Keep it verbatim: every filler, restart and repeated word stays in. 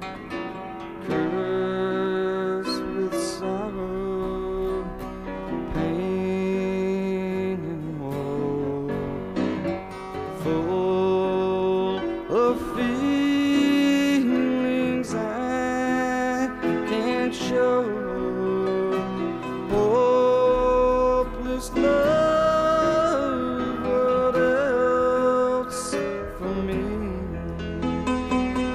cursed with sorrow, pain and woe, full of feelings I can't show, hopeless love.